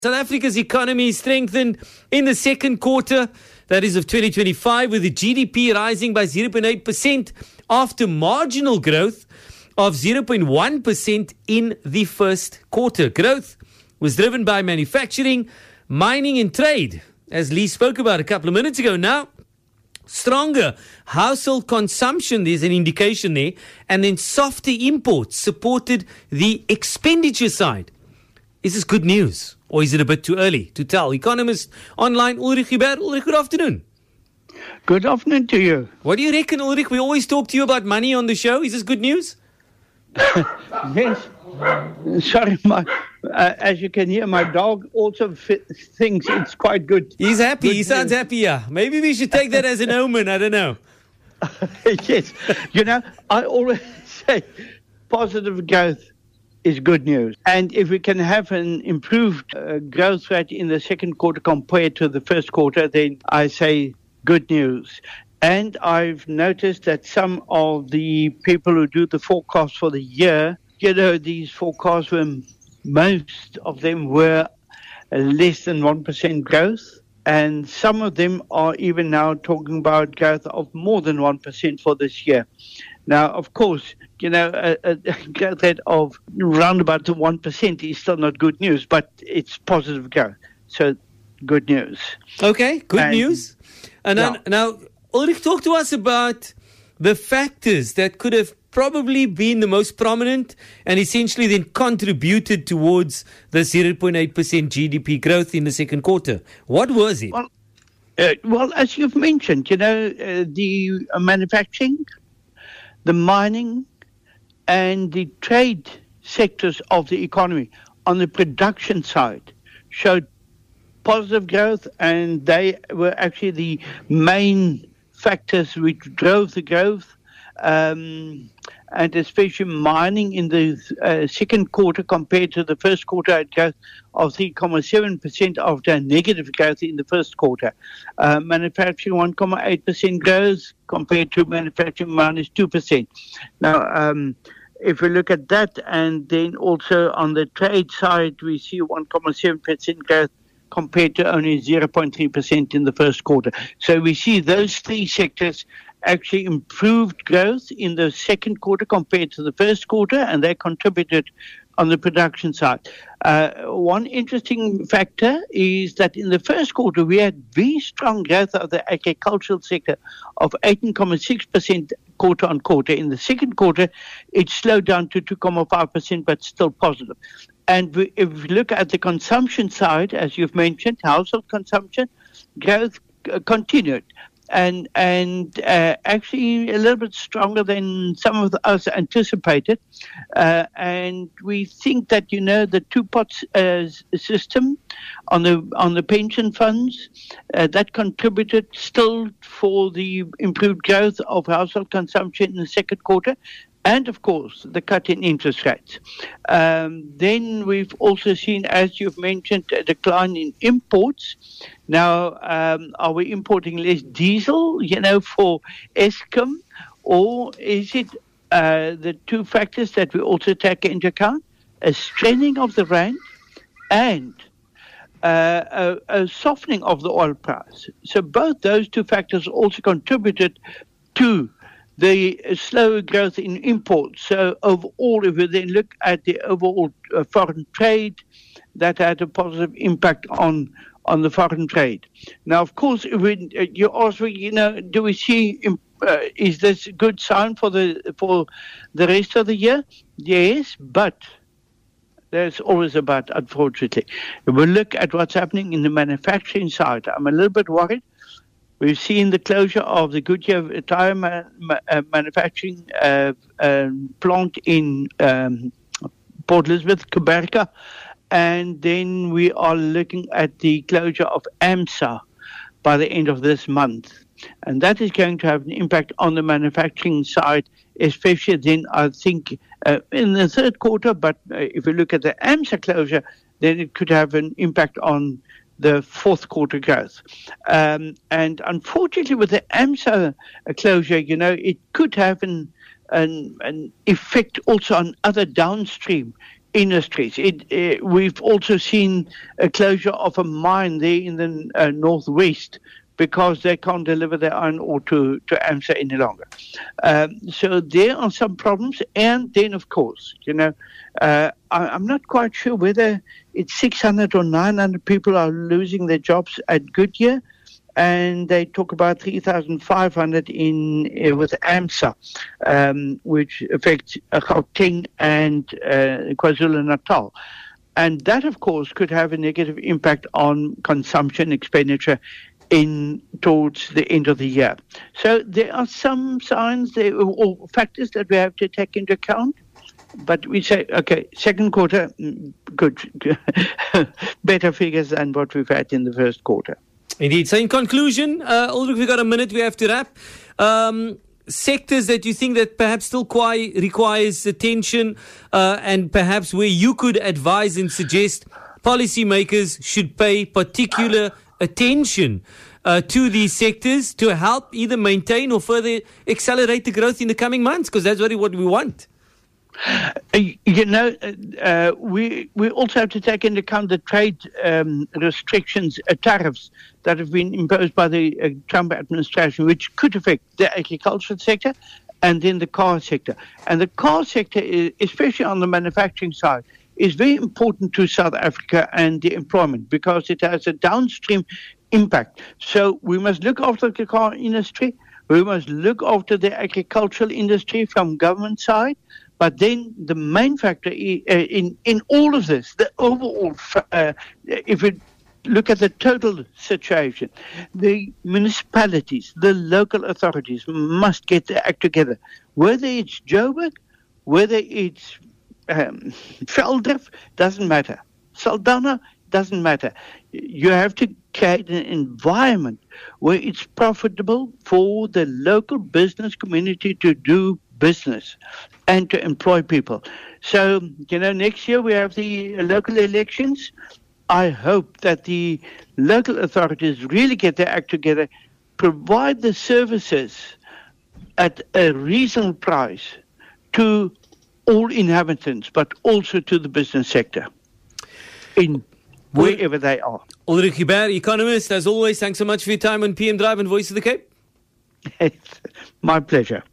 South Africa's economy strengthened in the second quarter, that is of 2025, with the GDP rising by 0.8% after marginal growth of 0.1% in the first quarter. Growth was driven by manufacturing, mining and trade, as Lee spoke about a couple of minutes ago. Now, stronger household consumption, there's an indication there, and then softer imports supported the expenditure side. Is this good news, or is it a bit too early to tell? Economist online, Ulrich Huber. Ulrich, good afternoon. Good afternoon to you. What do you reckon, Ulrich? We always talk to you about money on the show. Is this good news? Yes. Sorry, as you can hear, my dog also thinks it's quite good. He's happy. He sounds happy, yeah. Maybe we should take that as an omen. I don't know. Yes. You know, I always say positive growth is good news. And if we can have an improved growth rate in the second quarter compared to the first quarter, then I say good news. And I've noticed that some of the people who do the forecast for the year, you know, these forecasts most of them were less than 1% growth. And some of them are even now talking about growth of more than 1% for this year. Now, of course, you know, a growth rate of around about 1% is still not good news, but it's positive growth. So, good news. Okay, good news. And now, Ulrich, talk to us about the factors that could have probably been the most prominent and essentially then contributed towards the 0.8% GDP growth in the second quarter. What was it? Well, as you've mentioned, you know, the manufacturing, the mining, and the trade sectors of the economy on the production side showed positive growth, and they were actually the main factors which drove the growth, and especially mining in the second quarter compared to the first quarter had growth of 3.7% after a negative growth in the first quarter. Manufacturing 1.8% growth compared to manufacturing minus 2%. Now, if we look at that, and then also on the trade side, we see 1.7% growth compared to only 0.3% in the first quarter. So we see those three sectors actually improved growth in the second quarter compared to the first quarter, and they contributed on the production side. One interesting factor is that in the first quarter, we had very strong growth of the agricultural sector of 18.6% quarter on quarter. In the second quarter, it slowed down to 2.5%, but still positive. And if we look at the consumption side, as you've mentioned, household consumption, growth continued. And actually a little bit stronger than some of us anticipated. And we think that, you know, the two-pot system on the pension funds, that contributed still for the improved growth of household consumption in the second quarter. And, of course, the cut in interest rates. Then we've also seen, as you've mentioned, a decline in imports. Now, are we importing less diesel, you know, for Eskom? Or is it the two factors that we also take into account? A strengthening of the rand and a softening of the oil price. So both those two factors also contributed to the slower growth in imports. So overall, if we then look at the overall foreign trade, that had a positive impact on the foreign trade. Now, of course, if you ask me, you know, do we see, is this a good sign for the rest of the year? Yes, but there's always a but, unfortunately. If we look at what's happening in the manufacturing side, I'm a little bit worried. We've seen the closure of the Goodyear tire manufacturing plant in Port Elizabeth, Kuberka, and then we are looking at the closure of AMSA by the end of this month. And that is going to have an impact on the manufacturing side, especially then, I think, in the third quarter. But if we look at the AMSA closure, then it could have an impact on the fourth quarter growth. And unfortunately, with the AMSA closure, you know, it could have an effect also on other downstream industries. We've also seen a closure of a mine there in the northwest because they can't deliver their iron ore to AMSA any longer. So there are some problems. And then, of course, I'm not quite sure whether it's 600 or 900 people are losing their jobs at Goodyear. And they talk about 3,500 with AMSA, which affects Gauteng and KwaZulu-Natal. And that, of course, could have a negative impact on consumption expenditure towards the end of the year. So there are some signs or factors that we have to take into account. But we say, okay, second quarter, good, better figures than what we've had in the first quarter. Indeed. So in conclusion, Ulrich, we've got a minute, we have to wrap. Sectors that you think that perhaps still requires attention and perhaps where you could advise and suggest policymakers should pay particular attention to these sectors to help either maintain or further accelerate the growth in the coming months, because that's really what we want. We also have to take into account the trade restrictions, tariffs that have been imposed by the Trump administration, which could affect the agricultural sector and then the car sector. And the car sector, especially on the manufacturing side, is very important to South Africa and the employment because it has a downstream impact. So we must look after the car industry. We must look after the agricultural industry from government side. But then the main factor in all of this, the overall, if we look at the total situation, the municipalities, the local authorities must get their act together. Whether it's Joburg, whether it's Veldrift, doesn't matter. Saldanha, doesn't matter. You have to create an environment where it's profitable for the local business community to do business and to employ people. So, next year we have the local elections. I hope that the local authorities really get their act together, provide the services at a reasonable price to all inhabitants, but also to the business sector in wherever they are. Ulrich Huber, economist, as always, thanks so much for your time on PM Drive and Voice of the Cape. It's my pleasure.